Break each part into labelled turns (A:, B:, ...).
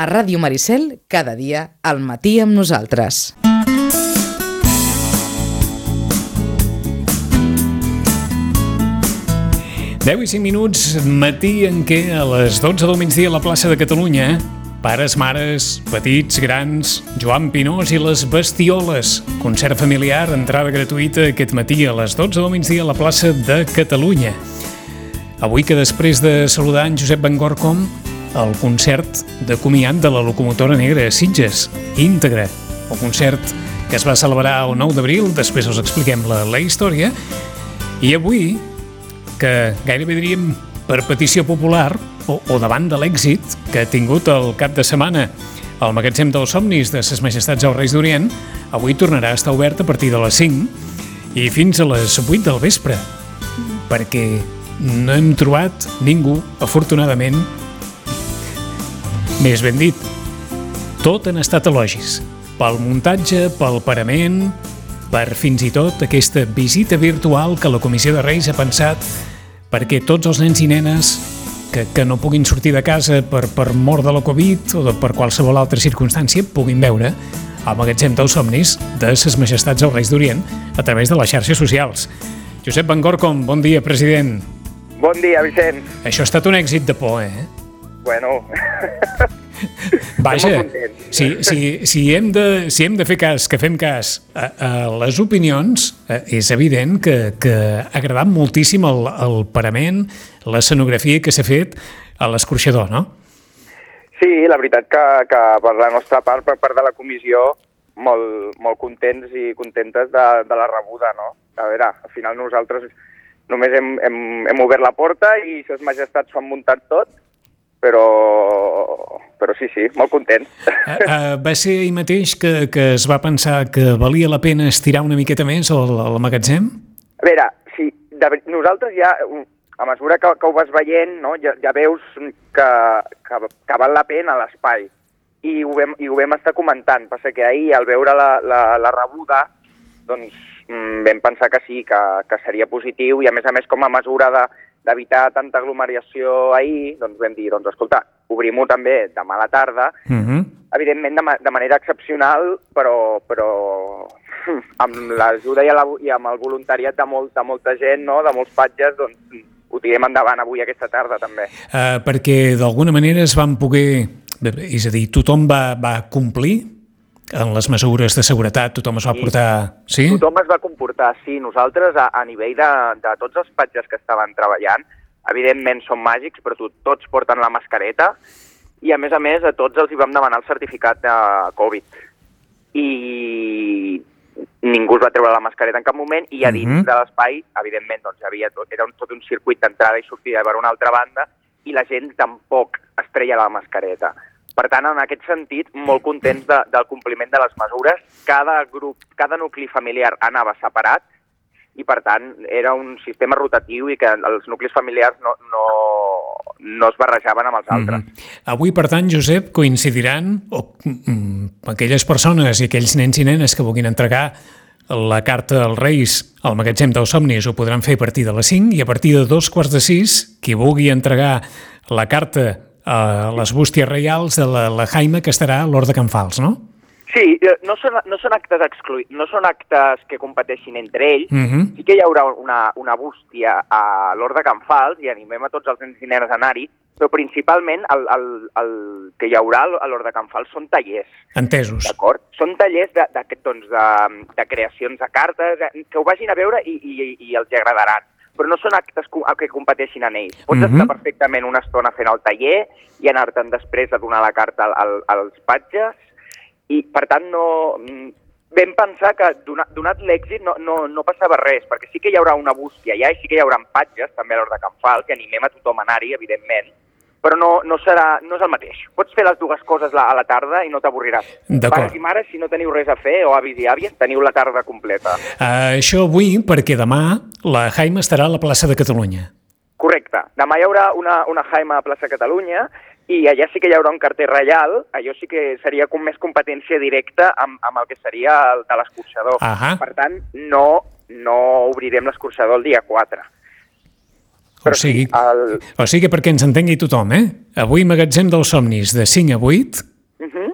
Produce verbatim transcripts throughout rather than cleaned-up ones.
A: A Ràdio Maricel, cada dia, al matí amb nosaltres.
B: deu i cinc minuts, matí en què a les dotze del migdia a la plaça de Catalunya, pares, mares, petits, grans, Joan Pinós i les Bestioles. Concert familiar, entrada gratuïta aquest matí a les dotze del migdia a la plaça de Catalunya. Avui que després de saludar en Josep Bangorcom, el concert de comiat de la locomotora negra a Sitges, íntegre. El concert que es va celebrar el nou d'abril, després us expliquem la, la història. I avui, que gairebé diríem per petició popular o, o davant de l'èxit que ha tingut el cap de setmana el magatzem dels somnis de Ses Majestats dels Reis d'Orient, avui tornarà a estar obert a partir de les cinc i fins a les vuit del vespre, perquè no hem trobat ningú, afortunadament, més ben dit, tot han estat elogis, pel muntatge, pel parament, per fins i tot aquesta visita virtual que la Comissió de Reis ha pensat perquè tots els nens i nenes que, que no puguin sortir de casa per, per mort de la Covid o de, per qualsevol altra circumstància puguin veure el magatzem dels somnis de Ses Majestats dels Reis d'Orient a través de les xarxes socials. Josep Bangorcom, bon dia, president.
C: Bon dia, Vicent.
B: Això ha estat un èxit de por, eh?
C: Bueno...
B: Vaja, si, si, si, hem de, si hem de fer cas, que fem cas a, a les opinions, eh, és evident que, que ha agradat moltíssim el, el parament, l'escenografia que s'ha fet a l'escorxador, no?
C: Sí, la veritat que, que per la nostra part, per part de la comissió, molt, molt contents i contentes de, de la rebuda, no? A veure, al final nosaltres només hem, hem, hem obert la porta i Ses Majestats s'ho han muntat tot, però, però sí, sí, molt content.
B: Uh, uh, va ser ahir mateix que, que es va pensar que valia la pena estirar una miqueta més el, el magatzem?
C: A veure, sí, de, nosaltres ja, a mesura que, que ho vas veient, no, ja, ja veus que, que, que val la pena l'espai. I ho, vam, I ho vam estar comentant. Passa que ahir, al veure la, la, la rebuda, doncs vam pensar que sí, que, que seria positiu i, a més a més, com a mesura de d'evitar tanta aglomeració ahir, doncs vam dir, doncs escolta, obrim-ho també demà a la tarda, uh-huh. evidentment de, ma de manera excepcional, però, però amb l'ajuda i, i amb el voluntariat de, molt, de molta gent, no? De molts patges, doncs ho tirem endavant avui aquesta tarda també.
B: Uh, perquè d'alguna manera es van poder, és a dir, tothom va, va complir en les mesures de seguretat, tothom es va portar... Sí?
C: Tothom es va comportar, sí. Nosaltres, a, a nivell de, de tots els patges que estaven treballant, evidentment són màgics, però tot, tots porten la mascareta i, a més a més, a tots els hi vam demanar el certificat de Covid. I ningú es va treure la mascareta en cap moment i a dins uh-huh. de l'espai, evidentment, doncs, havia tot, era un, tot un circuit d'entrada i sortida per una altra banda i la gent tampoc es treia la mascareta. Per tant, en aquest sentit, molt contents de, del compliment de les mesures. Cada grup, cada nucli familiar anava separat i, per tant, era un sistema rotatiu i que els nuclis familiars no, no, no es barrejaven amb els altres.
B: Mm-hmm. Avui, per tant, Josep, coincidiran o, mm, aquelles persones i aquells nens i nenes que vulguin entregar la carta als Reis al magatzem dels somnis ho podran fer a partir de les cinc i a partir de dos quarts de sis, qui vulgui entregar la carta a les bústies reials de la, la Jaime, que estarà a l'Hort de Can Fals, no?
C: Sí, no són, no són actes excluïts, no són actes que competeixin entre ells.
B: Uh-huh.
C: Sí que hi haurà una, una bústia a l'Hort de Can Fals i animem a tots els nens i nenes a anar-hi, però principalment el, el, el que hi haurà a l'Hort de Can Fals són tallers.
B: Entesos.
C: D'acord? Són tallers de, de, doncs, de, de creacions de cartes, que ho vagin a veure i, i, i els agradaran. Però no són actes que competeixin en ells. Pots uh-huh. estar perfectament una estona fent el taller i anar-te'n després a donar la carta al, al, als patges i, per tant, no... vam pensar que, donat, donat l'èxit, no, no, no passava res, perquè sí que hi haurà una bústia allà i sí que hi haurà patges, també a l'Hort de Can Fals, que animem a tothom a anar-hi, evidentment, però no, no, serà, no és el mateix. Pots fer les dues coses a la tarda i no t'avorriràs. Pares i mares, si no teniu res a fer, o avis i àvies, teniu la tarda completa.
B: Uh, això avui, perquè demà la Jaime estarà a la plaça de Catalunya.
C: Correcte. Demà hi haurà una, una Jaime a la plaça de Catalunya i allà sí que hi haurà un carter reial, allò sí que seria com més competència directa amb, amb el que seria el de l'escorxador.
B: Uh-huh. Per
C: tant, no, no obrirem l'escorxador el dia quatre.
B: O sigui, el... o sigui, perquè ens entengui tothom, eh? Avui magatzem dels somnis de cinc a vuit,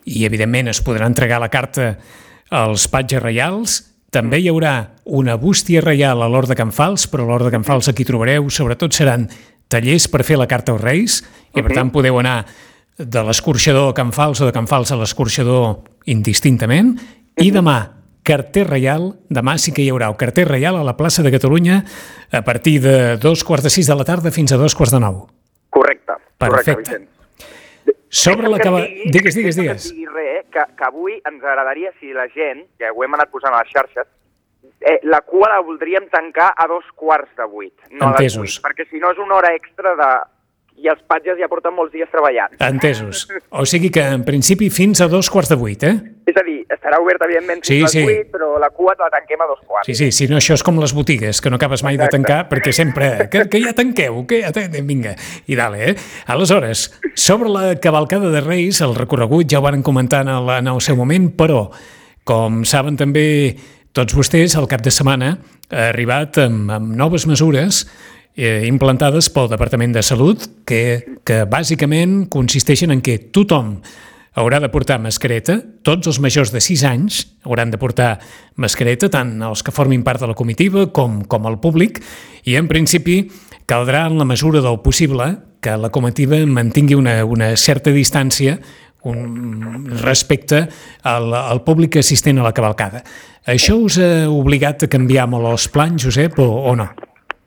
B: i evidentment es podrà entregar la carta als patges reials. També hi haurà una bústia reial a l'Hort de Can Fals, però a l'Hort de Can Fals aquí trobareu, sobretot seran tallers per fer la carta als Reis, i per tant podeu anar de l'escorxador a Can Fals o de Can Fals a l'escorxador indistintament. I demà, carter reial, demà sí que hi haurà el carter reial a la plaça de Catalunya a partir de dos quarts de sis de la tarda fins a dos quarts de nou.
C: Correcte.
B: Perfecte. Sobre la cava... Digues, digues, digues.
C: Que, res, que, que avui ens agradaria, si la gent, que ho hem anat posant a les xarxes, eh, la cua la voldríem tancar a dos quarts de vuit, no a les vuit, perquè si no és una hora extra de... i els patges ja porten molts dies treballant.
B: Entesos. O sigui que, en principi, fins a dos quarts de vuit, eh?
C: És a dir, estarà obert, evidentment, fins
B: sí,
C: a les
B: sí.
C: vuit, però la cua la tanquem a dos quarts.
B: Sí, sí, si no, això és com les botigues, que no acabes mai Exacte. de tancar, perquè sempre... Que, que ja tanqueu, que ja tanqueu, vinga. I dale, eh? Aleshores, sobre la cavalcada de Reis, el recorregut ja ho van comentar en el, en el seu moment, però, com saben també tots vostès, el cap de setmana ha arribat amb, amb noves mesures eh, implantades pel Departament de Salut, que, que bàsicament consisteixen en que tothom haurà de portar mascareta, tots els majors de sis anys hauran de portar mascareta, tant els que formin part de la comitiva com, com el públic, i en principi caldrà, en la mesura del possible, que la comitiva mantingui una, una certa distància un, respecte al, al públic assistent a la cavalcada. Això us ha obligat a canviar molt els plans, Josep, o, o no?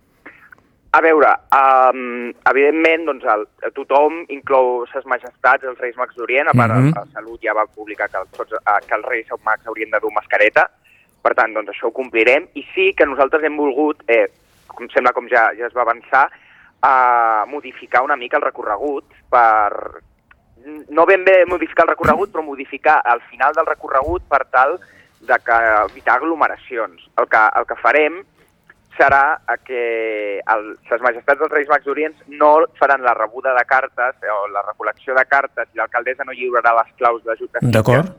C: A veure, um, evidentment, doncs, el, tothom inclou ses majestats, els Reis Mags d'Orient, a part, mm -hmm. la Salut ja va publicar que, tots, que els Reis Mags haurien de dur mascareta, per tant, doncs això ho complirem, i sí que nosaltres hem volgut, eh, com sembla com ja, ja es va avançar, a modificar una mica el recorregut per... no ben bé modificar el recorregut, però modificar el final del recorregut per tal de que evitar aglomeracions. El que, el que farem serà que el, les majestats dels Reis Mags d'Orient no faran la rebuda de cartes o la recol·lecció de cartes i l'alcaldessa no lliurarà les claus d'Ajuntament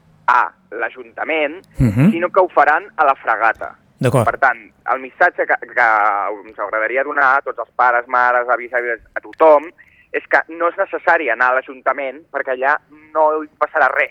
C: a l'Ajuntament, uh-huh. sinó que ho faran a la fregata. Per tant, el missatge que, que ens agradaria donar a tots els pares, mares, avis, avis, a tothom, és que no és necessari anar a l'Ajuntament perquè allà no hi passarà res.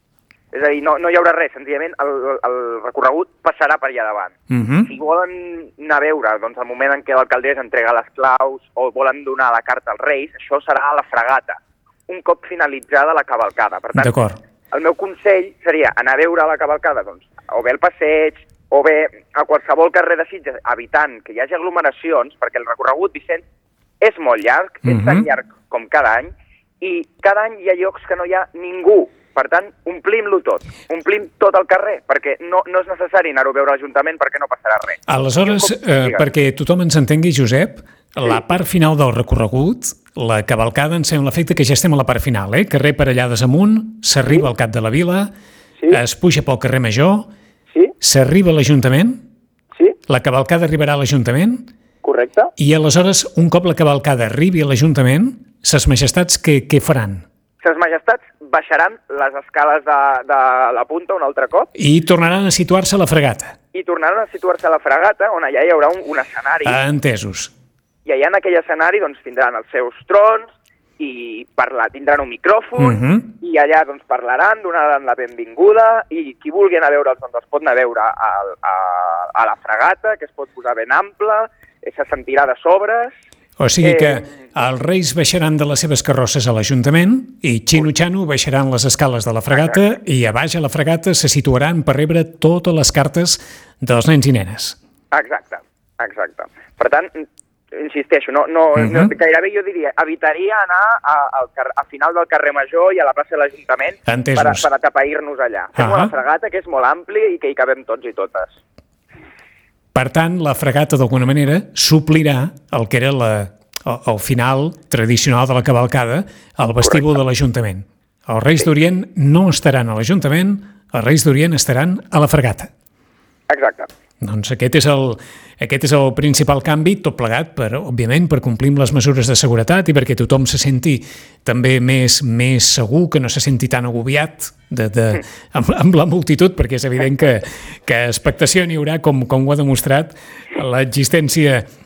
C: És a dir, no, no hi haurà res, senzillament el, el recorregut passarà per allà davant. Uh-huh. Si volen anar a veure doncs, el moment en què l'alcaldessa entrega les claus o volen donar la carta als Reis, això serà a la fregata, un cop finalitzada la cavalcada. Per tant, el meu consell seria anar a veure la cavalcada, doncs, o bé al passeig, o bé a qualsevol carrer de Sitges, evitant que hi hagi aglomeracions, perquè el recorregut, Vicenç, és molt llarg, uh-huh. és tan llarg com cada any, i cada any hi ha llocs que no hi ha ningú. Per tant, omplim-lo tot, omplim tot el carrer, perquè no, no és necessari anar-ho a veure a l'Ajuntament perquè no passarà res.
B: Aleshores, eh, perquè tothom ens entengui, Josep, sí. la part final del recorregut, la cavalcada, em sembla l'efecte que ja estem a la part final, eh? Carrer Parellades amunt, s'arriba sí. al cap de la vila, sí. es puja pel carrer Major, sí. s'arriba a l'Ajuntament,
C: sí.
B: la cavalcada arribarà a l'Ajuntament,
C: correcte.
B: I aleshores, un cop la cavalcada arribi a l'Ajuntament, ses majestats què, què faran?
C: Ses majestats baixaran les escales de, de la punta un altre cop.
B: I tornaran a situar-se a la fregata.
C: I tornaran a situar-se a la fregata, on allà hi haurà un, un escenari.
B: Ah, entesos.
C: I allà en aquell escenari doncs, tindran els seus trons i parlar, tindran un micròfon uh-huh. i allà doncs, parlaran, donaran la benvinguda i qui vulgui anar a veure'ls doncs, els pot anar a veure a, a, a la fregata, que es pot posar ben ample, se sentirà de sobres.
B: O sigui que els Reis baixaran de les seves carrosses a l'Ajuntament i xino-xano baixaran les escales de la fregata Exacte. I a baix a la fregata se situaran per rebre totes les cartes dels nens i nenes.
C: Exacte, exacte. Per tant, insisteixo, no, no, uh-huh. no, gairebé jo diria, evitaria anar a, al, a final del carrer Major i a la plaça de l'Ajuntament per, per atapeir-nos allà. Fem uh-huh. la fregata, que és molt ampli i que hi cabem tots i totes.
B: Per tant, la fregata, d'alguna manera, suplirà el que era la, el, el final tradicional de la cavalcada al vestíbul Correcte. De l'Ajuntament. Els Reis sí. d'Orient no estaran a l'Ajuntament, els Reis d'Orient estaran a la fregata.
C: Exacte.
B: Doncs aquest és el, aquest és el principal canvi, tot plegat, per, òbviament, per complir amb les mesures de seguretat i perquè tothom se senti també més, més segur, que no se senti tan agobiat de, de, amb, amb la multitud, perquè és evident que, que expectació n'hi haurà, com, com ho ha demostrat l'existència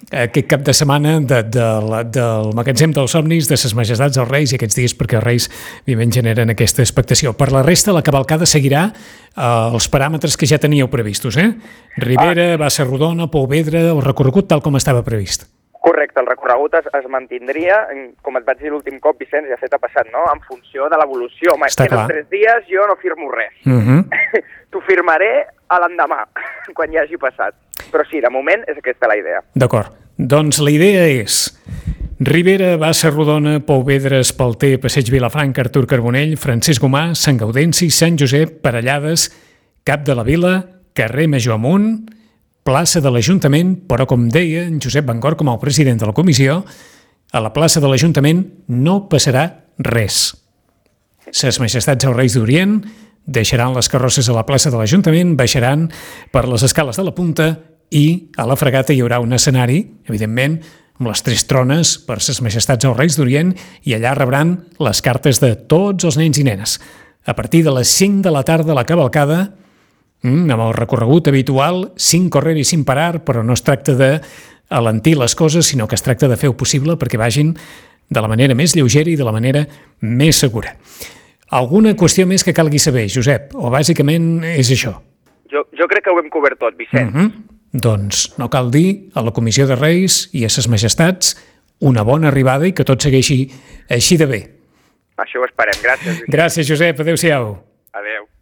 B: aquest cap de setmana de, de, de, del magatzem dels somnis, de ses majestats dels Reis i aquests dies, perquè els Reis evidentment generen aquesta expectació. Per la resta, la cavalcada seguirà eh, els paràmetres que ja teníeu previstos, eh? Ribera, ah. Bassa Rodona, Pouvedre, el recorregut tal com estava previst.
C: Correcte, el recorregut es, es mantindria, com et vaig dir l'últim cop, Vicenç, ja fet ha passat, no?, en funció de l'evolució. Home, queden tres dies, jo no firmo res. Uh -huh. T'ho firmaré a l'endemà, quan ja hagi passat. Però sí, de moment és aquesta la idea.
B: D'acord. Doncs la idea és Ribera, Bassa Rodona, Pouvedre, Espalter, Passeig Vilafranca, Artur Carbonell, Francesc Gomà, Sant Gaudenci, Sant Josep, Parellades, Cap de la Vila, carrer Major Amunt, plaça de l'Ajuntament, però com deia en Josep Bangor com el president de la comissió, a la plaça de l'Ajuntament no passarà res. Ses majestats els Reis d'Orient deixaran les carrosses a la plaça de l'Ajuntament, baixaran per les escales de la punta i a la fregata hi haurà un escenari, evidentment, amb les tres trones per ses majestats els Reis d'Orient i allà rebran les cartes de tots els nens i nenes. A partir de les cinc de la tarda la cavalcada, Mm, amb el recorregut habitual, sin correr i sin parar, però no es tracta de alentir les coses, sinó que es tracta de fer-ho possible perquè vagin de la manera més lleugera i de la manera més segura. Alguna qüestió més que calgui saber, Josep? O bàsicament és això?
C: Jo, jo crec que ho hem cobert tot, Vicenç.
B: Uh-huh. Doncs no cal dir a la Comissió de Reis i a ses majestats una bona arribada i que tot segueixi així de bé.
C: Això ho esperem. Gràcies, Vicenç.
B: Gràcies, Josep. Adéu-siau.
C: Adéu.